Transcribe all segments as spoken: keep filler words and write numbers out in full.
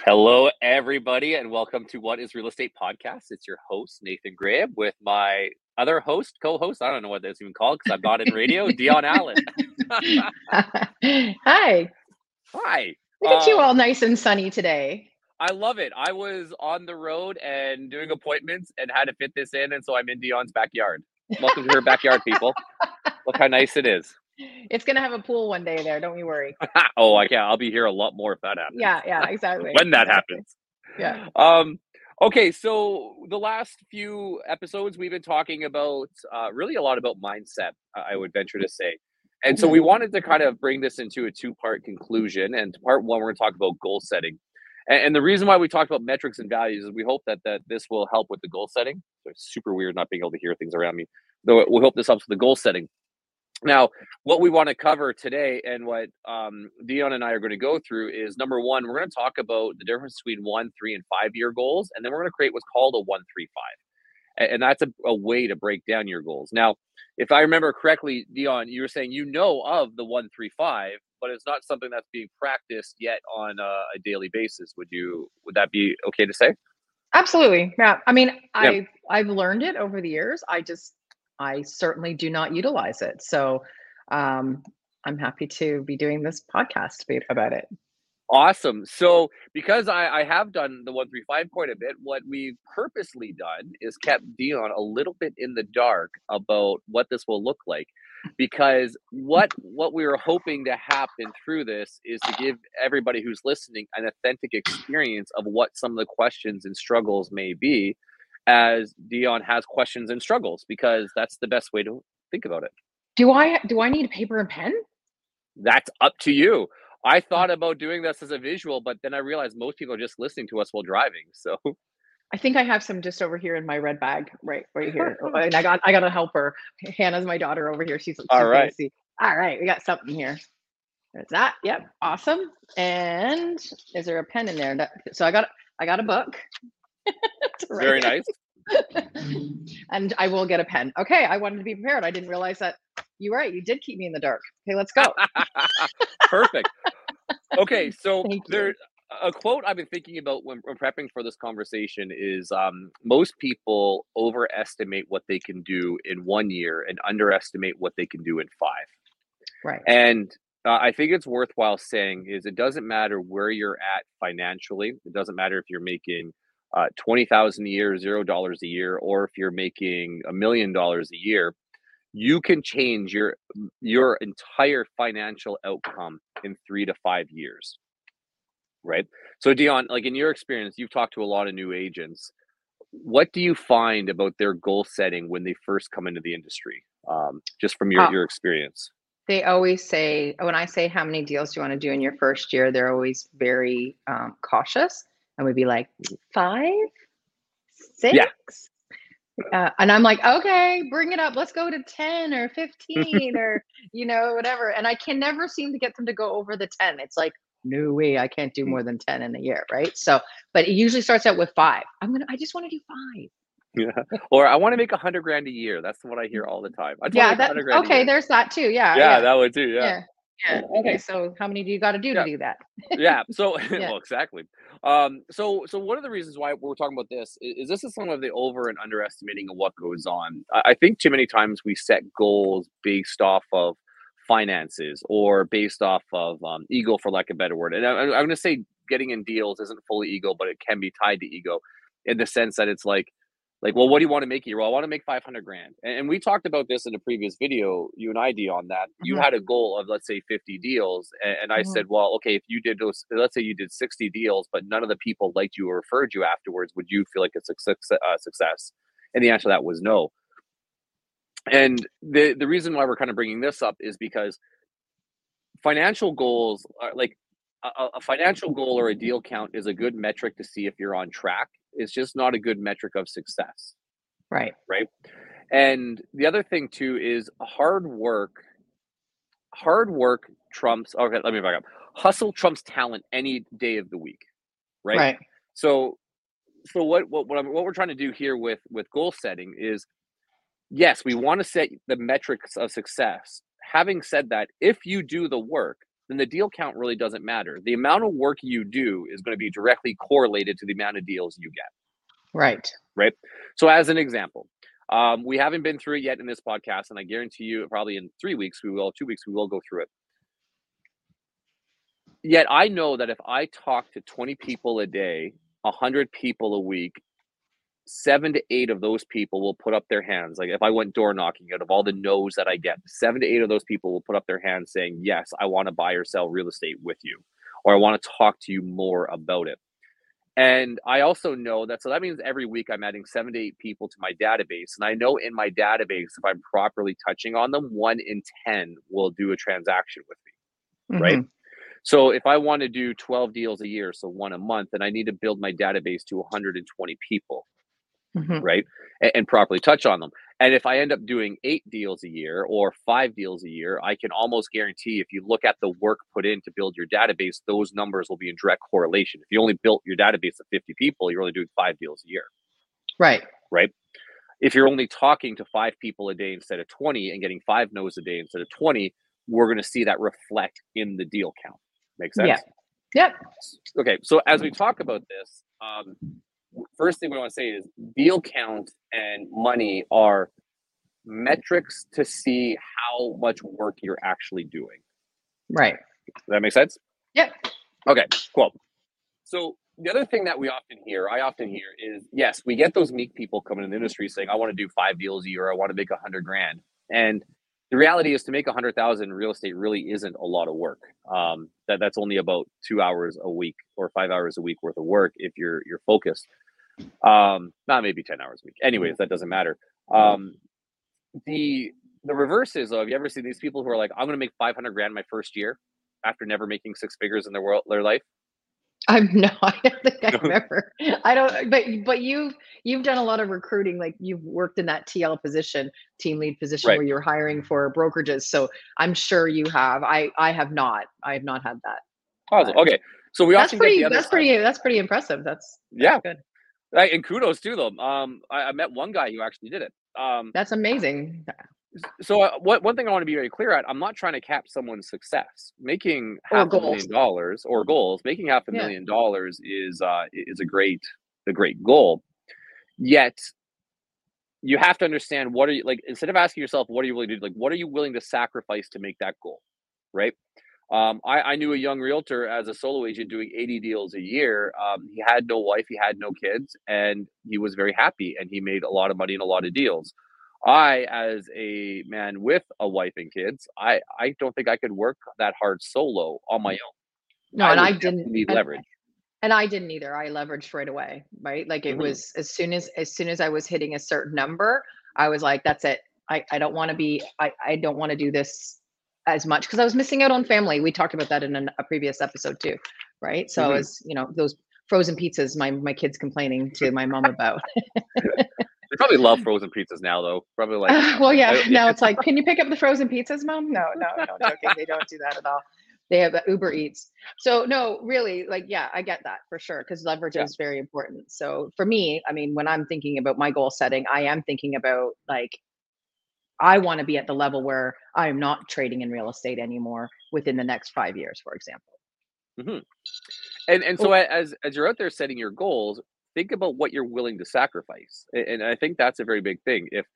Hello, everybody, and welcome to What is Real Estate Podcast. It's your host, Nathan Graham, with my other host, co-host, I don't know what that's even called because I'm not in radio, Dion Allen. Hi. Hi. Look at you Um, all nice and sunny today. I love it. I was on the road and doing appointments and had to fit this in, and so I'm in Dion's backyard. Welcome to her backyard, people. Look how nice it is. It's going to have a pool one day there. Don't you worry. Oh, I can't. I'll be here a lot more if that happens. Yeah, yeah, exactly. When that exactly. happens. Yeah. Um, okay, so the last few episodes we've been talking about uh, really a lot about mindset, uh, I would venture to say. And so we Mhm. wanted to kind of bring this into a two-part conclusion. And part one, we're going to talk about goal setting. And, and the reason why we talked about metrics and values is we hope that that this will help with the goal setting. So it's super weird not being able to hear things around me. Though we hope this helps with the goal setting. Now, what we want to cover today and what um, Dion and I are going to go through is number one, we're going to talk about the difference between one, three, and five year goals. And then we're going to create what's called a one, three, five. And, and that's a, a way to break down your goals. Now, if I remember correctly, Dion, you were saying you know of the one, three, five, but it's not something that's being practiced yet on a, a daily basis. Would you, would that be okay to say? Absolutely. Yeah. I mean, Yeah. I I've learned it over the years. I just I certainly do not utilize it. So, um I'm happy to be doing this podcast be- about it. Awesome. So, because I, I have done the one three five quite a bit, what we've purposely done is kept Dion a little bit in the dark about what this will look like, because what what we were hoping to happen through this is to give everybody who's listening an authentic experience of what some of the questions and struggles may be, as Dion has questions and struggles, because that's the best way to think about it. Do I do I need a paper and pen? That's up to you. I Uh, thought about doing this as a visual, but then I realized most people are just listening to us while driving. So, I think I have some just over here in my red bag, right, right here. Oh, and I got, I got to help her. Hannah's my daughter over here. She's, all she's gonna right. see. All right, we got something here. There's that. Yep, awesome. And is there a pen in there? That, so I got, I got a book to write Very in, nice. and I will get a pen. Okay, I wanted to be prepared. I didn't realize that. You're right. You did keep me in the dark. Okay, let's go. Perfect. Okay, so Thank there you. a quote I've been thinking about when, when prepping for this conversation is um, most people overestimate what they can do in one year and underestimate what they can do in five. Right. And uh, I think it's worthwhile saying is it doesn't matter where you're at financially. It doesn't matter if you're making uh, twenty thousand a year, zero dollars a year, or if you're making a million dollars a year. You can change your your entire financial outcome in three to five years, right? So, Dion, like in your experience, you've talked to a lot of new agents. What do you find about their goal setting when they first come into the industry? Um, just from your Uh, your experience. they always say, when I say how many deals do you want to do in your first year, they're always very um, cautious, and we'd be like five, Yeah. six. Uh, and I'm like, okay, bring it up. Let's go to ten or fifteen or, you know, whatever. And I can never seem to get them to go over the ten. It's like, no way, I can't do more than ten in a year. Right. So, but it usually starts out with five. I'm going to, I just want to do five. Yeah. Or I want to make a hundred grand a year. That's what I hear all the time. I just want to Yeah. make a That, hundred grand a okay. year. There's that too. Yeah. Yeah, Yeah. that one too. Yeah. Yeah. Yeah. Okay. So how many do you got to do to Yeah. do that? Yeah. So, Yeah. well, exactly. Um, so, so one of the reasons why we're talking about this is, is this is some of the over and underestimating of what goes on. I, I think too many times we set goals based off of finances or based off of um, ego, for lack of a better word. And I, I'm going to say getting in deals isn't fully ego, but it can be tied to ego in the sense that it's like, like, well, what do you want to make here? Well, I want to make five hundred grand. And, and we talked about this in a previous video, you and I, D, on that. You Mhm, had a goal of, let's say, fifty deals. And, and I mhm. said, well, okay, if you did those, let's say you did sixty deals, but none of the people liked you or referred you afterwards, would you feel like it's a success? Uh, success? And the answer to that was no. And the, the reason why we're kind of bringing this up is because financial goals are like a, a financial goal or a deal count is a good metric to see if you're on track. It's just not a good metric of success, Right. right? And the other thing too is hard work. Hard work trumps. Okay, let me back up. Hustle trumps talent any day of the week, right? Right. So, so what what what, I'm, what we're trying to do here with with goal setting is yes, we want to set the metrics of success. Having said that, if you do the work, then the deal count really doesn't matter. The amount of work you do is going to be directly correlated to the amount of deals you get. Right. Right. So as an example, um, we haven't been through it yet in this podcast, and I guarantee you probably in three weeks, we will, two weeks, we will go through it. Yet I know that if I talk to twenty people a day, one hundred people a week, seven to eight of those people will put up their hands. Like if I went door knocking, out of all the no's that I get, seven to eight of those people will put up their hands saying, yes, I want to buy or sell real estate with you, or I want to talk to you more about it. And I also know that, so that means every week I'm adding seven to eight people to my database. And I know in my database, if I'm properly touching on them, one in ten will do a transaction with me, right? Mhm. So if I want to do twelve deals a year, so one a month, then I need to build my database to one hundred twenty people, Mhm. right? And, and properly touch on them. And if I end up doing eight deals a year or five deals a year, I can almost guarantee if you look at the work put in to build your database, those numbers will be in direct correlation. If you only built your database of fifty people, you're only doing five deals a year, Right. right? If you're only talking to five people a day instead of twenty and getting five no's a day instead of twenty, we're going to see that reflect in the deal count. Make sense? Yeah. Yep. Okay. So as we talk about this, um, first thing we want to say is deal count and money are metrics to see how much work you're actually doing. Right. Does that make sense? Yep. Okay, cool. So the other thing that we often hear, I often hear is, yes, we get those meek people coming in the industry saying, I want to do five deals a year. I want to make a hundred grand. And the reality is to make a hundred thousand in real estate really isn't a lot of work. Um, that that's only about two hours a week or five hours a week worth of work if you're you're focused. Um, not maybe ten hours a week. Anyways, that doesn't matter. Um, the the reverse is, though, have you ever seen these people who are like, I'm going to make five hundred grand my first year after never making six figures in their world, their life? I'm no, I don't think I remember. I don't, but but you've you've done a lot of recruiting. Like you've worked in that T L position, team lead position, Right. where you're hiring for brokerages. So I'm sure you have. I I have not. I have not had that. Awesome. But Okay. So we that's often get the pretty. other That's side. pretty. That's pretty impressive. That's that's Yeah. good. Right, and kudos to them. Um, I, I met one guy who actually did it. Um, That's amazing. so uh, what, one thing I want to be very clear at, I'm not trying to cap someone's success. Making Or half a goals. million dollars or goals, making half a Yeah. million dollars is uh, is a great a great goal. Yet you have to understand what are you like. Instead of asking yourself, what are you willing to do? Like, what are you willing to sacrifice to make that goal? Right. Um, I, I knew a young realtor as a solo agent doing eighty deals a year. Um, he had no wife, he had no kids, and he was very happy and he made a lot of money in a lot of deals. I, as a man with a wife and kids, I, I don't think I could work that hard solo on my own. No, I and would I didn't. definitely need And, leverage. and I didn't either. I leveraged right away. Right. Like it Mhm. was as soon as as soon as I was hitting a certain number, I was like, that's it. I I don't want to be. I I don't want to do this as much because I was missing out on family. We talked about that in an, a previous episode too, right? So Mhm. as you know, those frozen pizzas, my my kids complaining to my mom about. They probably love frozen pizzas now, though. Probably like, Uh, well, yeah. uh, yeah. Now it's like, can you pick up the frozen pizzas, mom? No, no, no, joking. They don't do that at all. They have uh, Uber Eats. So no, really, like, yeah, I get that for sure because leverage Yeah. is very important. So for me, I mean, when I'm thinking about my goal setting, I am thinking about like I want to be at the level where I am not trading in real estate anymore within the next five years, for example. Mhm. And and so Oh, a- as as you're out there setting your goals, think about what you're willing to sacrifice. A- And I think that's a very big thing. If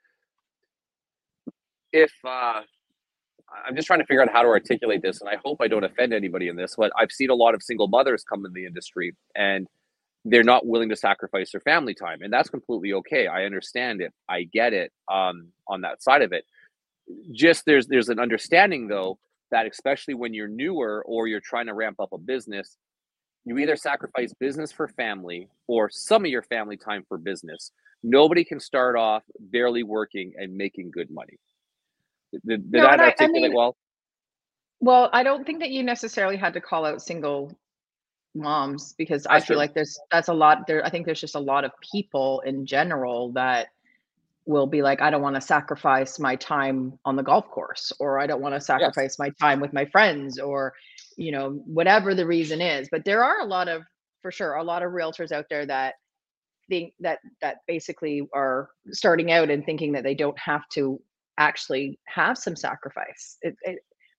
if uh, I'm just trying to figure out how to articulate this, and I hope I don't offend anybody in this, but I've seen a lot of single mothers come in the industry and they're not willing to sacrifice their family time, and that's completely okay. I understand it. I get it. Um, on that side of it, just there's there's an understanding though that especially when you're newer or you're trying to ramp up a business, you either sacrifice business for family or some of your family time for business. Nobody can start off barely working and making good money. Did, did no, that and I, I articulate mean, well? well, I don't think that you necessarily had to call out single moms because I That's feel true. like there's that's a lot there. I think there's just a lot of people in general that will be like, I don't want to sacrifice my time on the golf course, or I don't want to Yes. sacrifice my time with my friends, or, you know, whatever the reason is. But there are a lot of, for sure, a lot of realtors out there that think that that basically are starting out and thinking that they don't have to actually have some sacrifice. It, it,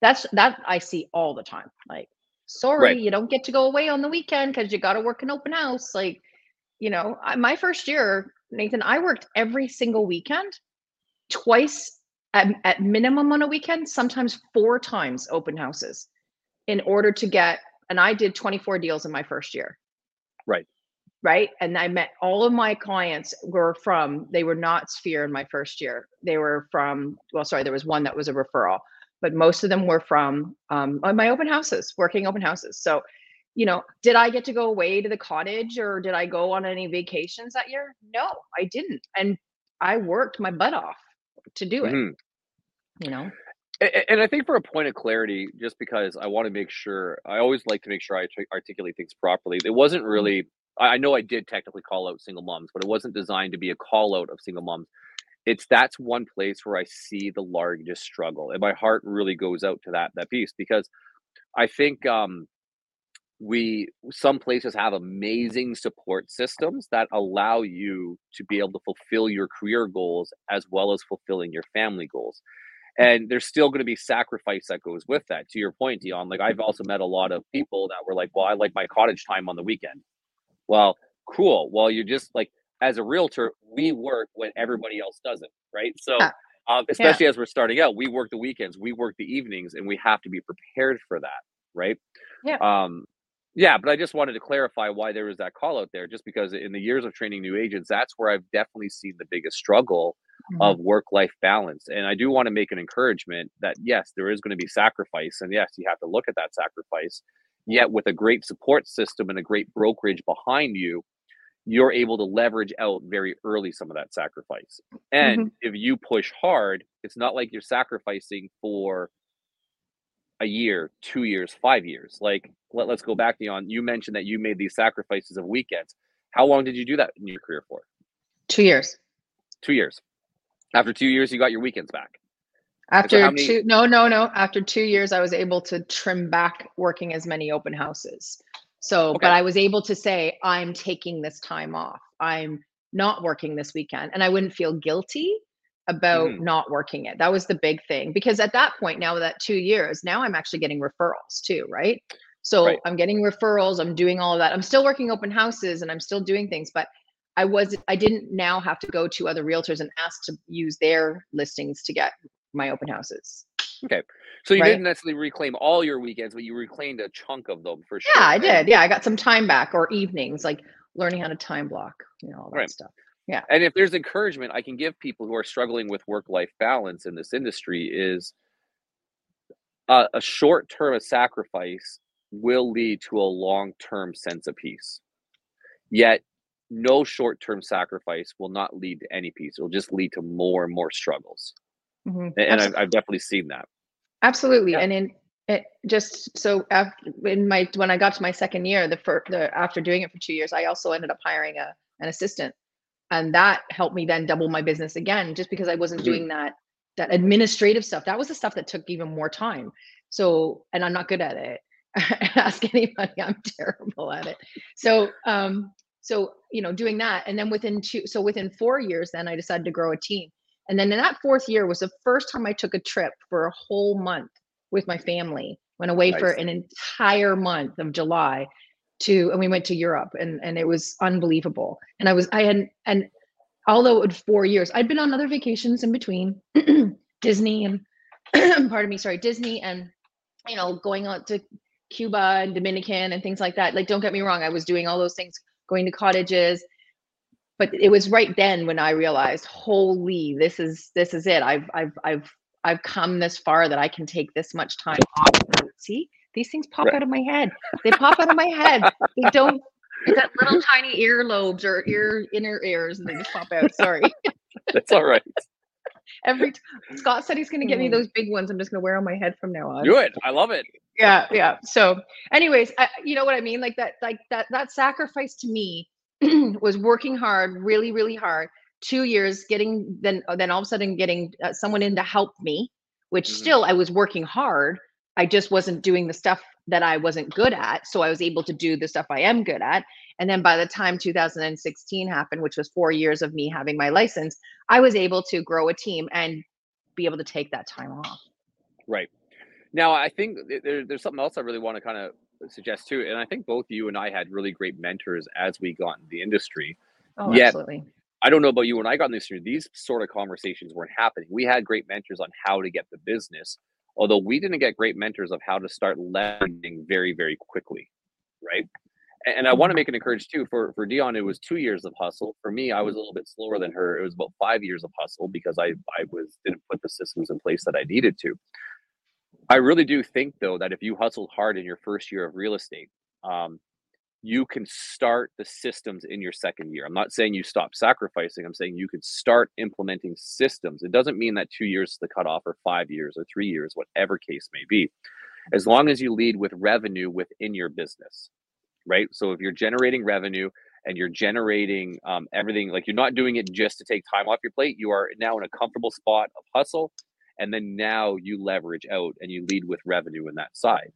that's that I see all the time. Like, sorry, Right. you don't get to go away on the weekend because you got to work an open house. Like, you know, I, my first year, Nathan, I worked every single weekend, twice at, at minimum on a weekend, sometimes four times open houses in order to get, and I did twenty-four deals in my first year. Right. Right. And I met all of my clients were from, they were not Sphere in my first year. They were from, well, sorry, there was one that was a referral, but most of them were from um, my open houses, working open houses. So, you know, did I get to go away to the cottage or did I go on any vacations that year? No, I didn't. And I worked my butt off to do it, hmm you know? And, and I think for a point of clarity, just because I want to make sure, I always like to make sure I artic- articulate things properly. It wasn't Mhm. really. I I know I did technically call out single moms, but it wasn't designed to be a call out of single moms. It's that's one place where I see the largest struggle, and my heart really goes out to that that piece because I think um, we some places have amazing support systems that allow you to be able to fulfill your career goals as well as fulfilling your family goals. And there's still going to be sacrifice that goes with that. To your point, Dion, like I've also met a lot of people that were like, "Well, I like my cottage time on the weekend." Well, cool. Well, you just like as a realtor, we work when everybody else doesn't, right? So, Yeah. um, Yeah. especially as we're starting out, we work the weekends, we work the evenings, and we have to be prepared for that, right? Yeah. Um, yeah, but I just wanted to clarify why there was that call out there, just because in the years of training new agents, that's where I've definitely seen the biggest struggle Mhm. of work life balance. And I do want to make an encouragement that yes, there is going to be sacrifice, and yes, you have to look at that sacrifice. Yet, with a great support system and a great brokerage behind you, you're able to leverage out very early some of that sacrifice. And Mhm. if you push hard, it's not like you're sacrificing for a year, two years, five years. Like, let, let's go back, Dion. You mentioned that you made these sacrifices of weekends. How long did you do that in your career for? Two years. Two years. After two years, you got your weekends back. And so, After how many? two, no, no, no. After two years, I was able to trim back working as many open houses. So, but Okay. I was able to say, I'm taking this time off. I'm not working this weekend. And I wouldn't feel guilty about hmm not working it. That was the big thing. Because at that point, now that two years, now I'm actually getting referrals too, right? So Right. I'm getting referrals, I'm doing all of that. I'm still working open houses and I'm still doing things, but I was I didn't now have to go to other realtors and ask to use their listings to get my open houses, Okay. So you right? didn't necessarily reclaim all your weekends, but you reclaimed a chunk of them for Yeah, sure. I did. And Yeah, I got some time back or evenings, like learning how to time block, you know, all that right. stuff. Yeah. And if there's encouragement I can give people who are struggling with work life balance in this industry is uh, a short term of sacrifice will lead to a long term sense of peace. Yet, no short term sacrifice will not lead to any peace. It will just lead to more and more struggles. Hmm. And, and I've, I've definitely seen that. Absolutely. Yeah. And in it just so after in my when I got to my second year, the first the after doing it for two years, I also ended up hiring a an assistant. And that helped me then double my business again, just because I wasn't hmm doing that that administrative stuff. That was the stuff that took even more time. So, and I'm not good at it. Ask anybody, I'm terrible at it. So, um, so you know, doing that, and then within two, so within four years, then I decided to grow a team. And then in that fourth year was the first time I took a trip for a whole month with my family. Went away for Nice. an entire month of July to, and we went to Europe, and and it was unbelievable. And I was, I had, and although in four years, I'd been on other vacations in between, Disney and, pardon me, sorry, Disney and, you know, going out to Cuba and Dominican and things like that. Like, don't get me wrong, I was doing all those things, going to cottages, but it was right then when I realized, holy, this is this is it. I've I've I've I've come this far that I can take this much time off. See, these things pop Right. out of my head. They pop out of my head. They don't. It's got little tiny earlobes or ear inner ears, and they just pop out. Sorry. That's all right. Every t- Scott said he's going to get me Mm. those big ones. I'm just going to wear on my head from now on. Do it. I love it. Yeah, yeah. So, anyways, I, you know what I mean? Like that, like that, that sacrifice to me was working hard, really, really hard. Two years, getting then, then all of a sudden getting uh, someone in to help me, which hmm still I was working hard. I just wasn't doing the stuff that I wasn't good at, so I was able to do the stuff I am good at. And then by the time two thousand sixteen happened, which was four years of me having my license, I was able to grow a team and be able to take that time off. Right. Now, I think th- there, there's something else I really want to kind of suggest too, and I think both you and I had really great mentors as we got in the industry. Oh, Yet, absolutely. I don't know about you. When I got in the industry, these sort of conversations weren't happening. We had great mentors on how to get the business, although we didn't get great mentors of how to start learning very, very quickly, right? A- And I want to Mhm. make an encourage too for for Dion. It was two years of hustle. For me, I was a little bit slower than her. It was about five years of hustle because I I was didn't put the systems in place that I needed to. I really do think though that if you hustled hard in your first year of real estate, um, you can start the systems in your second year. I'm not saying you stop sacrificing. I'm saying you can start implementing systems. It doesn't mean that two years is the cutoff or five years or three years, whatever case may be, as long as you lead with revenue within your business, right? So if you're generating revenue and you're generating um, everything, like you're not doing it just to take time off your plate, you are now in a comfortable spot of hustle. And then now you leverage out and you lead with revenue in that side.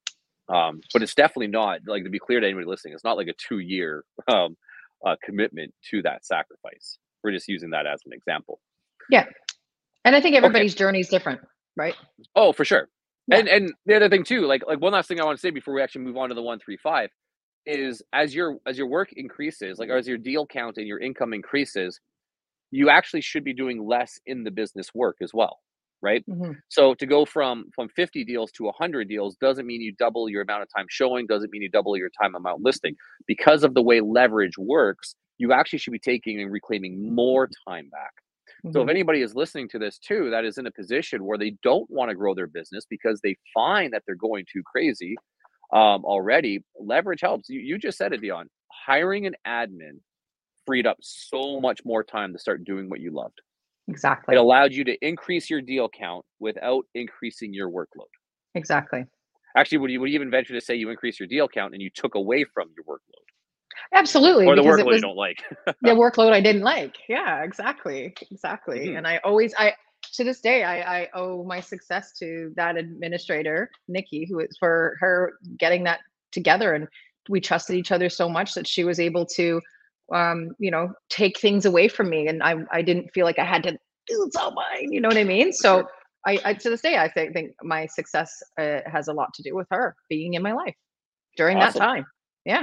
Um, but it's definitely not like, to be clear to anybody listening, it's not like a two year um, uh, commitment to that sacrifice. We're just using that as an example. Yeah. And I think Okay. everybody's journey is different, right? Oh, for sure. Yeah. And and the other thing too, like like one last thing I want to say before we actually move on to the one three five is as your as your work increases, like or as your deal count and your income increases, you actually should be doing less in the business work as well, right? hmm So to go from from fifty deals to one hundred deals doesn't mean you double your amount of time showing, doesn't mean you double your time amount listing. Because of the way leverage works, you actually should be taking and reclaiming more time back. So if hmm anybody is listening to this too, that is in a position where they don't want to grow their business because they find that they're going too crazy um, already, leverage helps. You, you just said it, Dion. Hiring an admin freed up so much more time to start doing what you loved. It Exactly. allowed you to increase your deal count without increasing your workload. Exactly. Actually, would you would you even venture to say you increase your deal count and you took away from your workload Absolutely. or the Because it workload you was don't like? the workload I didn't like. Yeah, exactly. Exactly. Mhm. And I always, I, to this day, I, I owe my success to that administrator, Nikki, who is for her getting that together. And we trusted each other so much that she was able to, um, you know, take things away from me. And I, I didn't feel like I had to do it's all mine. You know what I mean? For sure. So I, I to this day, I think, think my success uh, has a lot to do with her being in my life during that Awesome. time. Yeah.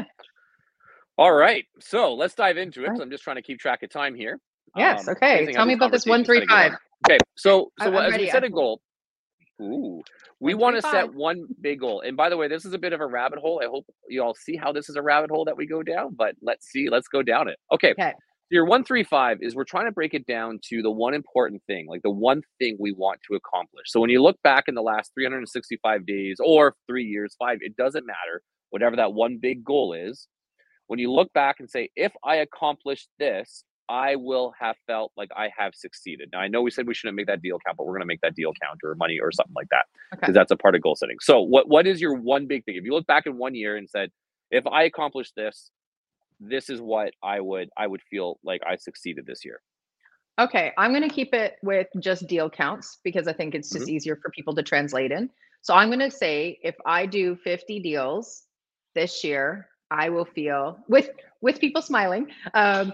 All right. So let's dive into it Right. because I'm just trying to keep track of time here. Yes. Um, Okay. amazing how Tell me these about this one conversations three kind of get five. on. Okay. So I, so what- I'm as we ready. set I, a goal, ooh, we one want three to set five. one big goal. And by the way, this is a bit of a rabbit hole. I hope you all see how this is a rabbit hole that we go down, but let's see. Let's go down it. Okay. Okay. Your one three five is we're trying to break it down to the one important thing, like the one thing we want to accomplish. So when you look back in the last three hundred sixty-five days or three years, five, it doesn't matter, whatever that one big goal is. When you look back and say, if I accomplish this, I will have felt like I have succeeded. Now, I know we said we shouldn't make that deal count, but we're going to make that deal count or money or something like that Okay. because that's a part of goal setting. So, what what is your one big thing? If you look back in one year and said, if I accomplish this, this is what I would I would feel like I succeeded this year. Okay. I'm going to keep it with just deal counts because I think it's hmm just easier for people to translate in. So I'm going to say if I do fifty deals this year, I will feel with with people smiling. Um,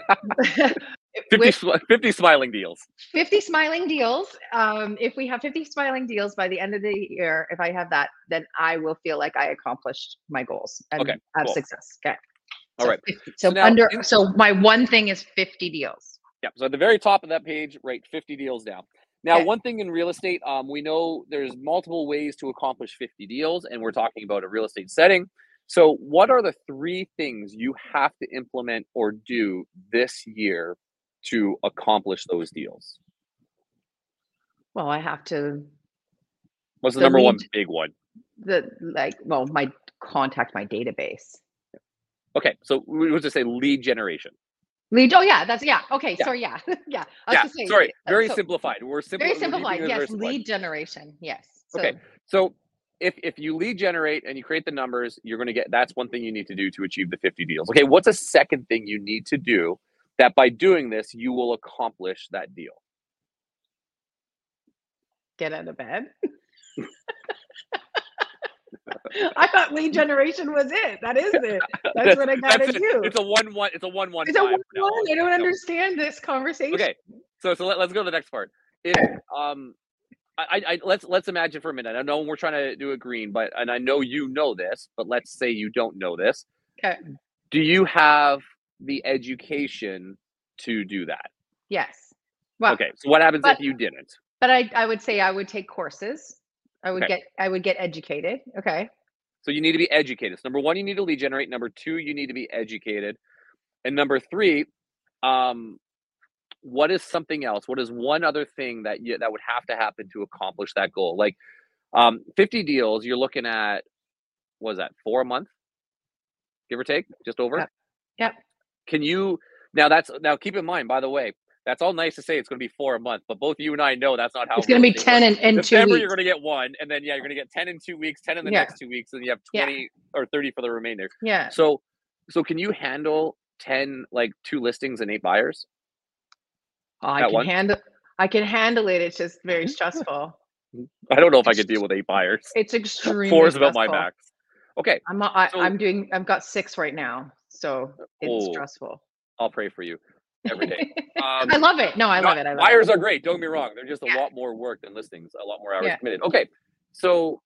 fifty, with smi- fifty smiling deals. fifty smiling deals, um, if we have fifty smiling deals by the end of the year, if I have that, then I will feel like I accomplished my goals and Okay, have cool. success. Okay. All So right. fifty. So So now, under in, so my one thing is fifty deals. yeah. So at the very top of that page, write fifty deals down. Now, Okay. one thing in real estate, um, we know there's multiple ways to accomplish fifty deals, and we're talking about a real estate setting. So, what are the three things you have to implement or do this year to accomplish those deals? Well, I have to What's the the number lead one big one? the like well my contact my database. Okay, so we would just say lead generation. Lead. Oh yeah, that's yeah. Okay, Yeah, sorry. Yeah, yeah. I was yeah. gonna say Sorry, uh, very so simplified. We're simple. very We're keeping simplified. it very Yes, simplified. lead generation. Yes. Okay, So so if if you lead generate and you create the numbers, you're going to get that's one thing you need to do to achieve the fifty deals. Okay, what's a second thing you need to do that by doing this you will accomplish that deal? get out of bed. I thought lead generation was it. That is it. That's that's what I that's gotta it. do. It's a one one. It's a one one It's a five one from now one. on. I don't No. understand this conversation. Okay, so so let, let's go to the next part. If um I, I let's let's imagine for a minute. I know we're trying to do a green, but and I know you know this, but let's say you don't know this. Okay. Do you have the education to do that? Yes. Well, Okay. So what happens but if you didn't? but I I would say I would take courses. I would Okay. get I would get educated. Okay. So you need to be educated. So number one, you need to lead generate. Number two, you need to be educated. And number three, um, what is something else? What is one other thing that you that would have to happen to accomplish that goal? Like um, fifty deals, you're looking at what is that, four a month, give or take, just over? Yep. Yep. Can you now that's now keep in mind, by the way, that's all nice to say it's gonna be four a month, but both you and I know that's not how It's gonna real be estate ten works. in, in two December, you're weeks. gonna get one, and then yeah, you're gonna get ten in two weeks, ten in the Yeah. next two weeks, and you have Yeah. twenty or thirty for the remainder. Yeah. So so can you handle ten like two listings and eight buyers I at can once? handle I can handle it. It's just very stressful. I don't know if I It's could deal with eight buyers. it's extremely Four is about my stressful. max. Okay. I'm not, I, So I'm doing I've got six right now, so it's oh, stressful. I'll pray for you every day. Um, I love it. No, I love not, it. I love buyers it. are great. Don't get me wrong. They're just a Yeah. lot more work than listings, a lot more hours Yeah. committed. Okay. So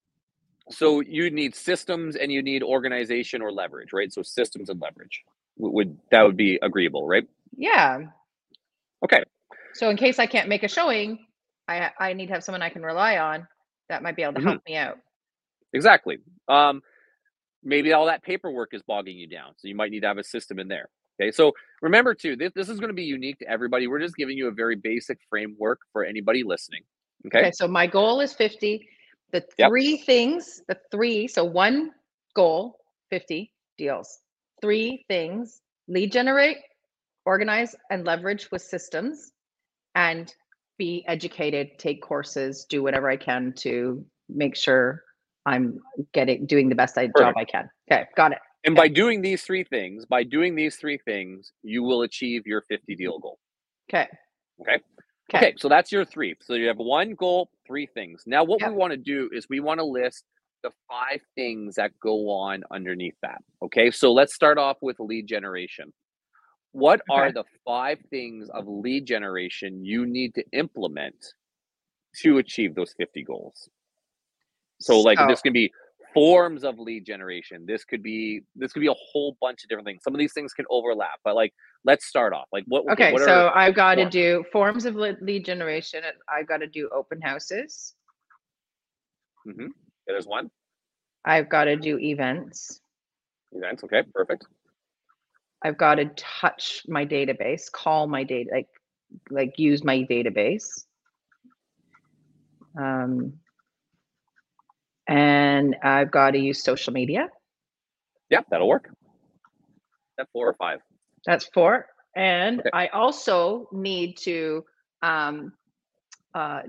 so you need systems and you need organization or leverage, right? So systems and leverage would, would that would be agreeable, right? Yeah. Okay. So in case I can't make a showing, I I need to have someone I can rely on that might be able to Mhm. help me out. Exactly. Um, maybe all that paperwork is bogging you down, so you might need to have a system in there. Okay. So remember too, this, this is going to be unique to everybody. We're just giving you a very basic framework for anybody listening. Okay. Okay, so my goal is fifty. The Yep. three things, the three, so one goal, fifty deals. Three things: lead generate, organize and leverage with systems, and be educated, take courses, do whatever I can to make sure I'm getting doing the best I, job Perfect. I can. Okay, got it. And Okay. by doing these three things, by doing these three things, you will achieve your fifty deal goal. Okay. Okay. Okay. Okay. So that's your three. So you have one goal, three things. Now, what Yep. we want to do is we want to list the five things that go on underneath that. Okay. So let's start off with lead generation. What are Okay. the five things of lead generation you need to implement to achieve those fifty goals? So like So, this can be forms of lead generation. This could be this could be a whole bunch of different things. Some of these things can overlap, but like let's start off. Like what okay, okay, what are so I've got to forms? do forms of lead lead generation. and I've got to do open houses. Mm-hmm. There's one. I've got to do events. Events. Okay, perfect. I've got to touch my database, call my data, like like use my database. Um, and I've got to use social media. Yeah, that'll work. That's four or five. That's four. And Okay. I also need to um, uh,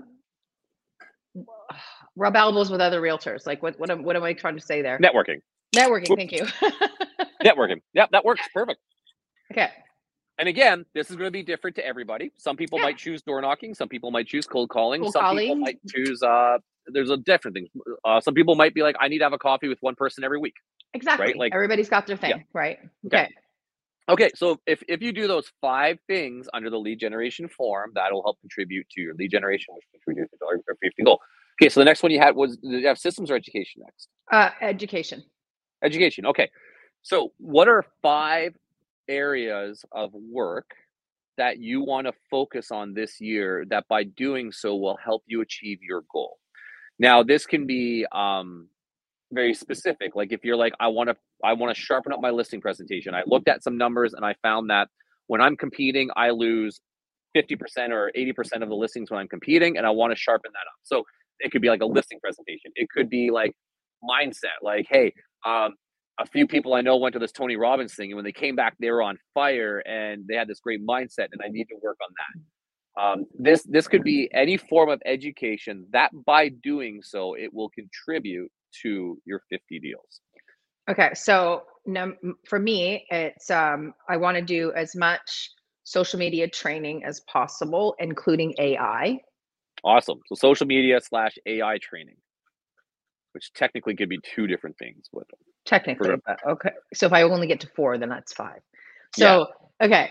rub elbows with other realtors. Like what what am, what am I trying to say there? Networking. Networking. Whoop. Thank you. Networking. Yeah, that works. Perfect. Okay. And again, this is going to be different to everybody. Some people Yeah. might choose door knocking. Some people might choose cold calling. Cold some people calling. might choose. Uh, there's a different thing. Uh, some people might be like, I need to have a coffee with one person every week. Exactly. Right? Like everybody's got their thing, yeah. right? Okay. Okay. Okay, so if, if you do those five things under the lead generation form, that'll help contribute to your lead generation, which contributes to your fifty goal. Okay, so the next one you had was, did you have systems or education next? Uh, education. Education. Okay, so what are five areas of work that you want to focus on this year that by doing so will help you achieve your goal? Now, this can be um, very specific. Like if you're like, I want to, I want to sharpen up my listing presentation. I looked at some numbers and I found that when I'm competing, I lose fifty percent or eighty percent of the listings when I'm competing, and I want to sharpen that up. So it could be like a listing presentation. It could be like mindset. Like, hey, um, a few people I know went to this Tony Robbins thing, and when they came back, they were on fire and they had this great mindset, and I need to work on that. Um, this this could be any form of education that by doing so, it will contribute to your fifty deals. Okay, so num- for me, it's um, I want to do as much social media training as possible, including A I. Awesome. So social media slash A I training, which technically could be two different things. But Technically, for, but okay. So if I only get to four, then that's five. So yeah. Okay,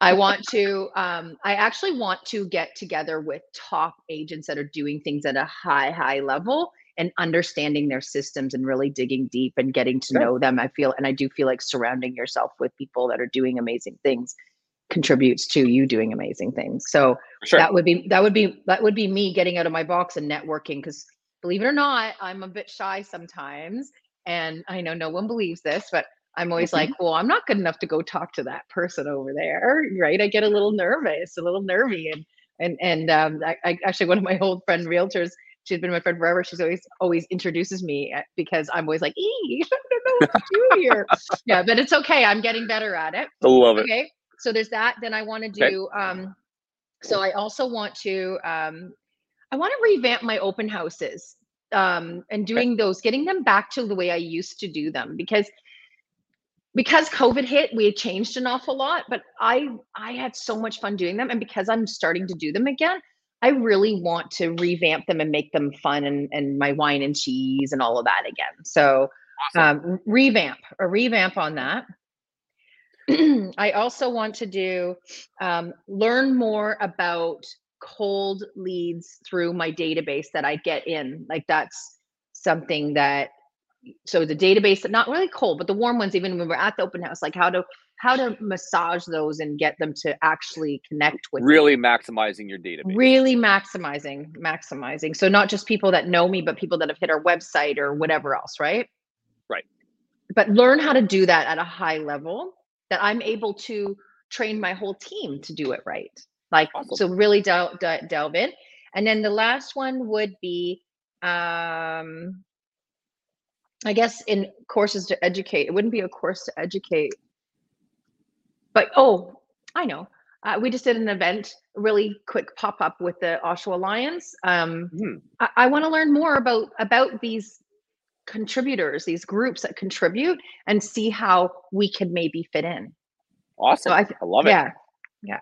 I want to, um, I actually want to get together with top agents that are doing things at a high, high level and understanding their systems and really digging deep and getting to Okay. know them. I feel, and I do feel like surrounding yourself with people that are doing amazing things contributes to you doing amazing things. So For sure. that would be, that would be, that would be me getting out of my box and networking. Cause believe it or not, I'm a bit shy sometimes. And I know no one believes this, but I'm always like, well, I'm not good enough to go talk to that person over there, right? I get a little nervous, a little nervy, and and and um, I, I actually one of my old friend realtors, she's been my friend forever. She's always always introduces me uh, because I'm always like, ee, I don't know what to do here. Yeah, but it's okay. I'm getting better at it. I love it. Okay, so there's that. Then I want to Okay. do. Um, so I also want to. Um, I want to revamp my open houses um, and doing those, getting them back to the way I used to do them because because COVID hit, we had changed an awful lot, but I I had so much fun doing them. And because I'm starting to do them again, I really want to revamp them and make them fun and, and my wine and cheese and all of that again. So Awesome. um, revamp, a revamp on that. I also want to do um, learn more about cold leads through my database that I get in. Like that's something that so the database, not really cold, but the warm ones, even when we're at the open house, like how to how to massage those and get them to actually connect with me. Really maximizing your database. Really maximizing, maximizing. So not just people that know me, but people that have hit our website or whatever else, right? Right. But learn how to do that at a high level that I'm able to train my whole team to do it right. Like, Awesome. so really delve, delve in. And then the last one would be, um, I guess in courses to educate, it wouldn't be a course to educate, but oh, I know. Uh, we just did an event, a really quick pop up with the Oshawa Alliance. Um, Hmm. I, I want to learn more about about these contributors, these groups that contribute, and see how we can maybe fit in. Awesome. So I, I love it. yeah, yeah.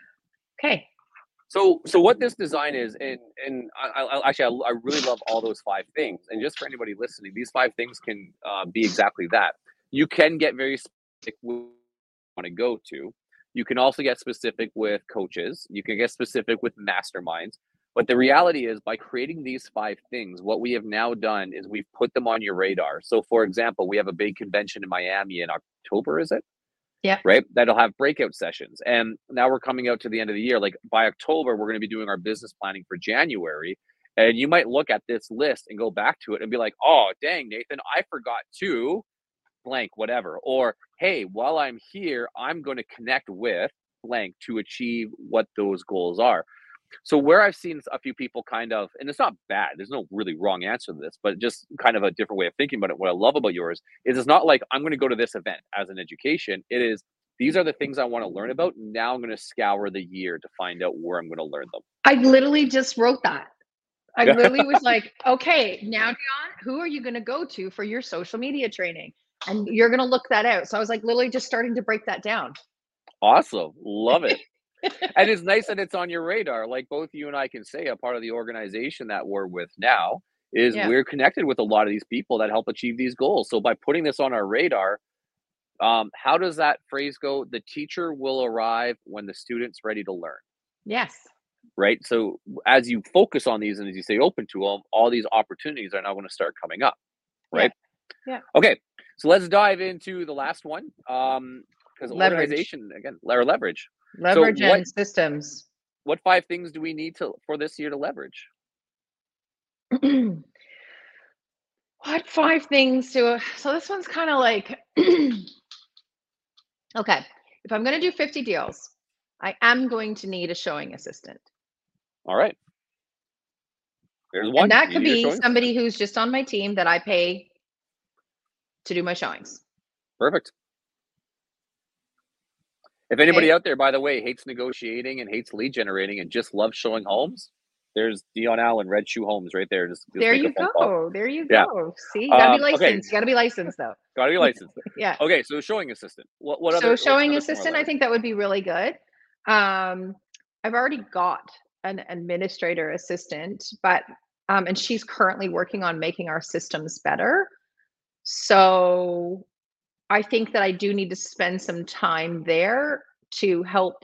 Okay. So, so what this design is, and and I, I actually I, I really love all those five things. And just for anybody listening, these five things can uh, be exactly that. You can get very specific with what you want to go to. You can also get specific with coaches. You can get specific with masterminds. But the reality is, by creating these five things, what we have now done is we've put them on your radar. So, for example, we have a big convention in Miami in October. Is it? Yeah. Right. That'll have breakout sessions. And now we're coming out to the end of the year. Like by October, we're going to be doing our business planning for January. And you might look at this list and go back to it and be like, oh, dang, Nathan, I forgot to blank, whatever. Or, hey, while I'm here, I'm going to connect with blank to achieve what those goals are. So where I've seen a few people kind of, and it's not bad, there's no really wrong answer to this, but just kind of a different way of thinking about it. What I love about yours is it's not like I'm going to go to this event as an education. It is, these are the things I want to learn about. Now I'm going to scour the year to find out where I'm going to learn them. I literally just wrote that. I literally was like, okay, now Dion, who are you going to go to for your social media training? And you're going to look that out. So I was like literally just starting to break that down. Awesome. Love it. And it's nice that it's on your radar. Like both you and I can say, a part of the organization that we're with now is Yeah. we're connected with a lot of these people that help achieve these goals. So by putting this on our radar, um, how does that phrase go? The teacher will arrive when the student's ready to learn. Yes. Right. So as you focus on these and as you stay open to them, all these opportunities are now going to start coming up. Right. Yeah. Yeah. Okay. So let's dive into the last one. Um, because organization, again, or leverage. Leverage so what, and systems. What five things do we need to for this year to leverage? What five things to, so this one's kind of like, okay, if I'm going to do fifty deals, I am going to need a showing assistant. All right. There's one. And that You could need a be showing somebody assistant. who's just on my team that I pay to do my showings. Perfect. If anybody Okay. out there, by the way, hates negotiating and hates lead generating and just loves showing homes, there's Dion Allen, Red Shoe Homes, right there. Just, just There make a you phone go. call. There you Yeah. go. See, you gotta Um, be licensed. okay. You gotta be licensed though. Gotta be licensed. Yeah. Okay, so showing assistant. What what So other? what's showing another form of assistant, I leverage? think that would be really good. Um, I've already got an administrator assistant, but um, and she's currently working on making our systems better. So I think that I do need to spend some time there to help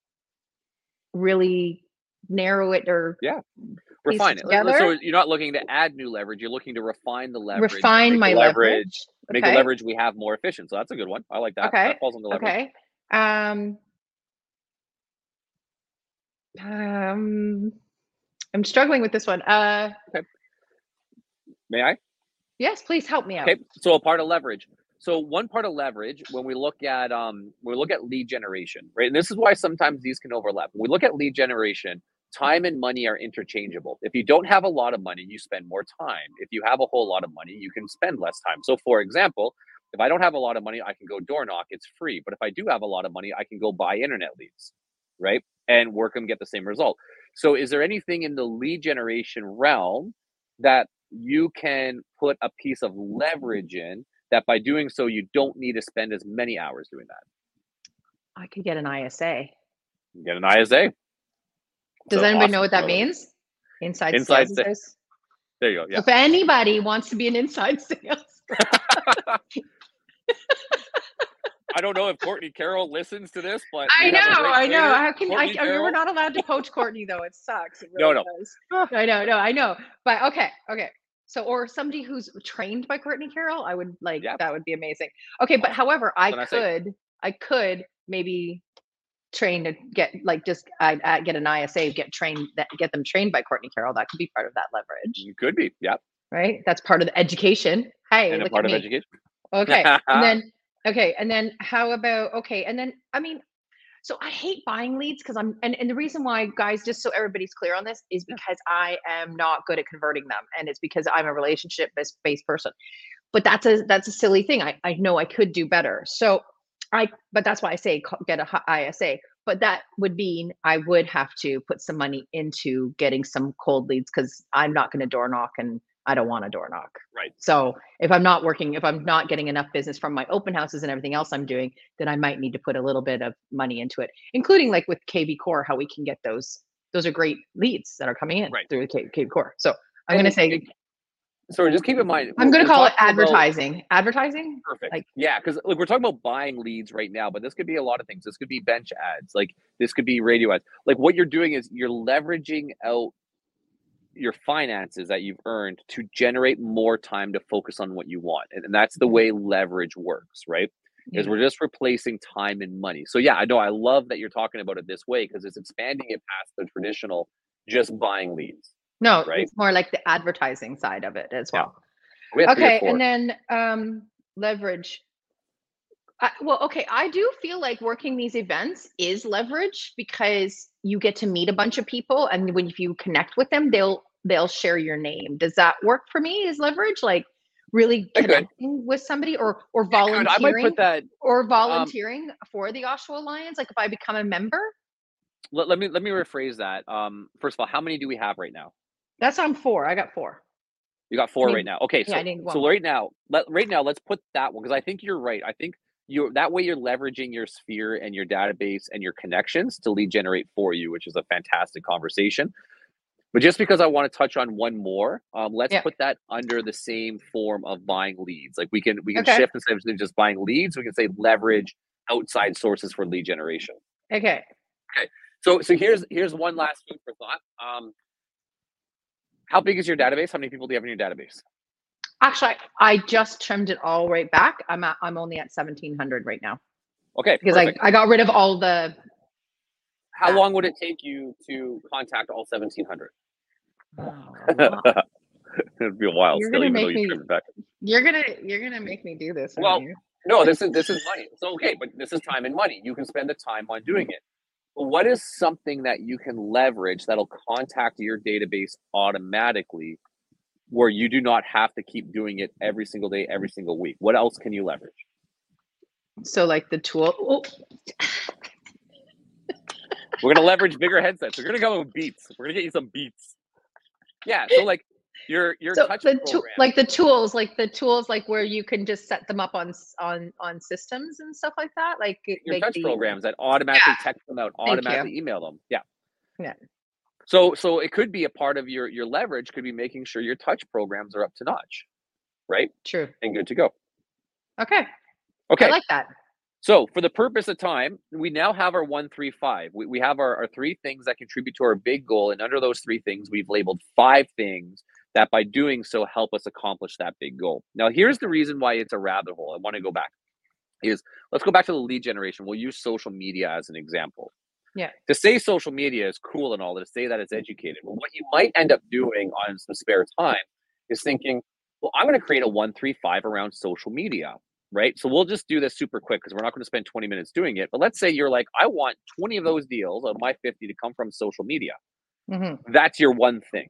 really narrow it or Yeah. piece Refine it it. Let- let- together? So you're not looking to add new leverage. You're looking to refine the leverage. Refine make my the leverage. Make the Okay. leverage we have more efficient. So that's a good one. I like that. Okay. That falls on the leverage. Okay. Um, um, I'm struggling with this one. Uh, May I? yes, please help me out. Okay. So a part of leverage. So one part of leverage when we look at um when we look at lead generation, right? And this is why sometimes these can overlap. When we look at lead generation, time and money are interchangeable. If you don't have a lot of money, you spend more time. If you have a whole lot of money, you can spend less time. So for example, if I don't have a lot of money, I can go door knock, it's free. But if I do have a lot of money, I can go buy internet leads, right? And work them, get the same result. So is there anything in the lead generation realm that you can put a piece of leverage in that by doing so, you don't need to spend as many hours doing that? I could get an I S A. Get an I S A. Does So anybody awesome. know what that means? Inside, Inside sales. sa- Advice? There you go. Yeah. If anybody wants to be an inside sales, I don't know if Courtney Carroll listens to this, but I we have a know, great I know. trainer, How can I? Courtney I mean, we're Carroll. not allowed to coach Courtney though. It sucks. It No, really no. does. I know, no, I know. But okay, okay. So, or somebody who's trained by Courtney Carroll, I would like Yeah. that would be amazing. Okay, but however, I That's what I say. could, I could maybe train to get like just I, I get an I S A, get trained, that get them trained by Courtney Carroll. That could be part of that leverage, You could be. Yeah. right? That's part of the education. Hey, And a look part at of me. education. Okay, and then okay, and then how about okay, and then I mean, so I hate buying leads because I'm and, and the reason why, guys, just so everybody's clear on this, is because I am not good at converting them, and it's because I'm a relationship based person. But that's a that's a silly thing. I I know I could do better. So I but that's why I say ca- get a I S A. But that would mean I would have to put some money into getting some cold leads because I'm not going to door knock and I don't want to door knock. Right. So if I'm not working, if I'm not getting enough business from my open houses and everything else I'm doing, then I might need to put a little bit of money into it, including like with K V Core, how we can get those. Those are great leads that are coming in Right. through the K V Core. So I'm And going to say, it- sorry, just keep in mind. I'm we're- going to we're call it talking about- advertising. Advertising? Perfect. Like- yeah, because like we're talking about buying leads right now, but this could be a lot of things. This could be bench ads, like this could be radio ads. Like what you're doing is you're leveraging out your finances that you've earned to generate more time to focus on what you want, and, and that's the way leverage works, right? Is Yeah. we're just replacing time and money. So yeah, I know I love that you're talking about it this way because it's expanding it past the traditional just buying leads. No, Right. it's more like the advertising side of it as Yeah. well. We have three or Okay, four. and then um, leverage. I, well, okay, I do feel like working these events is leverage because you get to meet a bunch of people, and when if you connect with them, they'll they'll share your name. Does that work for me? Is leverage like really It could. connecting with somebody, or or Good. I might volunteering, put that. or volunteering for the Oshawa Alliance? Like if I become a member, Let, let me let me rephrase that. Um, first of all, how many do we have right now? that's on four. I got four. You got four I need- right now. Okay, so yeah, I need so one. right now, let right now let's put that one because I think you're right. I think you that way you're leveraging your sphere and your database and your connections to lead generate for you, which is a fantastic conversation. But just because I want to touch on one more, um, let's Yeah. put that under the same form of buying leads. Like we can we can Okay. shift instead of just buying leads, we can say leverage outside sources for lead generation. Okay. So so here's here's one last food for thought. Um, how big is your database? How many people do you have in your database? Actually, I, I just trimmed it all right back. I'm at, I'm only at seventeen hundred right now Okay, because I, perfect. I got rid of all the. How long would it take you to contact all seventeen hundred? Oh, It'd be a while You're still, gonna even though make you me- trimmed it back. you're gonna you're gonna make me do this, aren't Well, you? No, this is this is money. So okay, but this is time and money. You can spend the time on doing it. But what is something that you can leverage that'll contact your database automatically where you do not have to keep doing it every single day, every single week? What else can you leverage? So like the tool. Oh, We're gonna leverage bigger headsets. We're gonna go with Beats. We're gonna get you some Beats. Yeah, so like your your so touch the program. tool, like the tools, like the tools, like where you can just set them up on s- on on systems and stuff like that. Like it- your like touch the, programs that automatically text them out, Thank automatically email them. Yeah. Yeah. So so it could be a part of your your leverage could be making sure your touch programs are up to notch, right? True. And good to go. Okay. Okay. I like that. So for the purpose of time, we now have our one, three, five. We, we have our, our three things that contribute to our big goal. And under those three things, we've labeled five things that by doing so help us accomplish that big goal. Now, here's the reason why it's a rabbit hole. I want to go back is let's go back to the lead generation. We'll use social media as an example. Yeah. To say social media is cool and all, to say that it's educated. Well, what you might end up doing on some spare time is thinking, well, I'm going to create a one, three, five around social media, right? So we'll just do this super quick because we're not going to spend twenty minutes doing it. But let's say you're like, I want twenty of those deals of my fifty to come from social media. Mm-hmm. That's your one thing.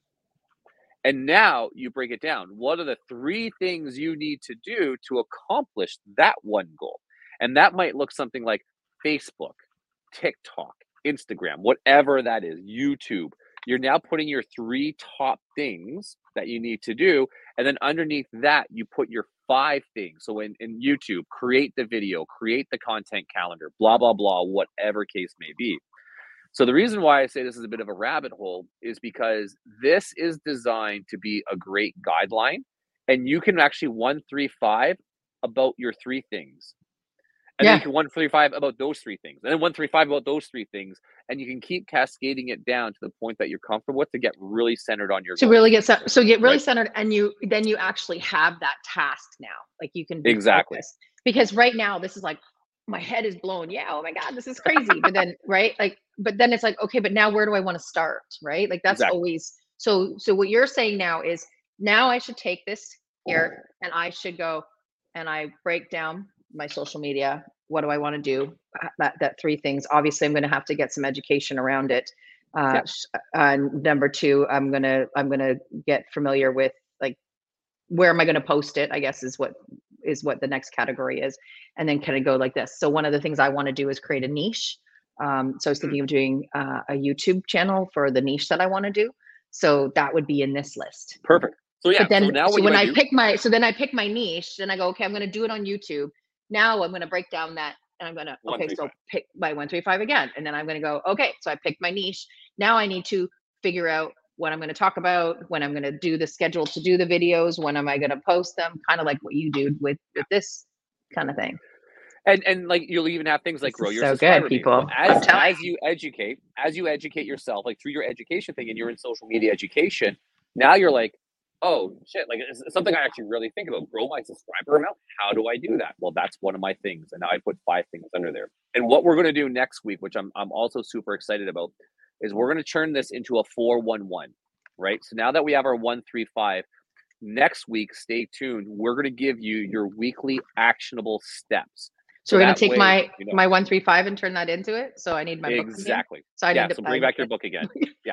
And now you break it down. What are the three things you need to do to accomplish that one goal? And that might look something like Facebook, TikTok, Instagram, whatever that is, YouTube. You're now putting your three top things that you need to do. And then underneath that, you put your five things. So in, in YouTube, create the video, create the content calendar, blah, blah, blah, whatever case may be. So the reason why I say this is a bit of a rabbit hole is because this is designed to be a great guideline, and you can actually one, three, five about your three things. And Yeah. then you can one, three, five about those three things. And then one, three, five about those three things. And you can keep cascading it down to the point that you're comfortable with to get really centered on your To goals. really get set, so get really Right. centered, and you then you actually have that task now. Like you can be Exactly. focused. Because right now this is like my head is blown. Yeah, oh my God, this is crazy. But then right, like, but then it's like, okay, but now where do I want to start? Right? Like that's Exactly. always so so what you're saying now is now I should take this here and I should go and I break down my social media. What do I want to do? That that three things. Obviously, I'm going to have to get some education around it. Uh, Yeah. sh- and number two, I'm gonna I'm gonna get familiar with like where am I going to post it? I guess is what is what the next category is, and then kind of go like this. So one of the things I want to do is create a niche. Um, so I was thinking of doing uh, a YouTube channel for the niche that I want to do. So that would be in this list. Perfect. So yeah, But then so now so what you when might I do, pick my so then I pick my niche, then I go, okay, I'm going to do it on YouTube. Now I'm going to break down that and I'm going to, one, okay, three, so five. pick my one, three, five again. And then I'm going to go, okay, so I picked my niche. Now I need to figure out what I'm going to talk about, when I'm going to do the schedule to do the videos, when am I going to post them, kind of like what you do with, with this kind of thing. And and like you'll even have things like This grow is your so good, subscriber base. people. So as I'm telling as you educate, as you educate yourself, like through your education thing, and you're in social media education, now you're like, oh shit, like it's, it's something I actually really think about. Grow my subscriber amount. How do I do that? Well, that's one of my things, and now I put five things under there. And what we're gonna do next week, which I'm I'm also super excited about, is we're gonna turn this into a four one one, right? So now that we have our one three five, next week, stay tuned. We're gonna give you your weekly actionable steps. So we're gonna that take way, my you know, my one three five and turn that into it. So I need my book again. exactly. So I Yeah. need to So bring I- back your book again. Yeah.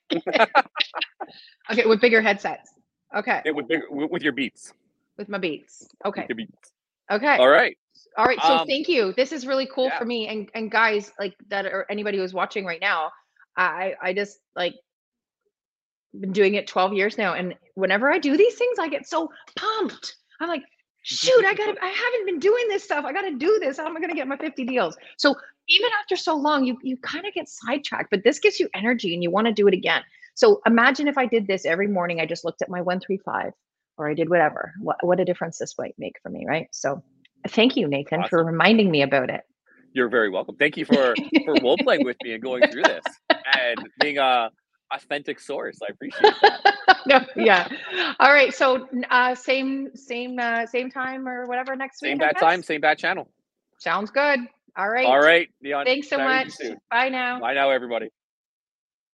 Okay, with bigger headsets. Okay, It with big with your beats. with my beats. Okay, With your beats. okay. All right. All right. So Um, thank you. This is really cool yeah. for me. And and guys like that or anybody who's watching right now, I I just like been doing it twelve years now. And whenever I do these things, I get so pumped. I'm like, shoot, I gotta I haven't been doing this stuff. I gotta do this. How am I gonna get my fifty deals? So even after so long, you you kind of get sidetracked, but this gives you energy and you want to do it again. So imagine if I did this every morning, I just looked at my one three five or I did whatever. What what a difference this might make for me, right? So thank you, Nathan, for Awesome. reminding me about it. You're very welcome. Thank you for for role playing with me and going through this and being a authentic source. I appreciate that. No, yeah. All right. So uh same same uh same time or whatever next Same week. I bad time, guess? same bad channel. Sounds good. All right. All right, Leon. Thanks so chat with you much. soon. Bye now. Bye now, everybody.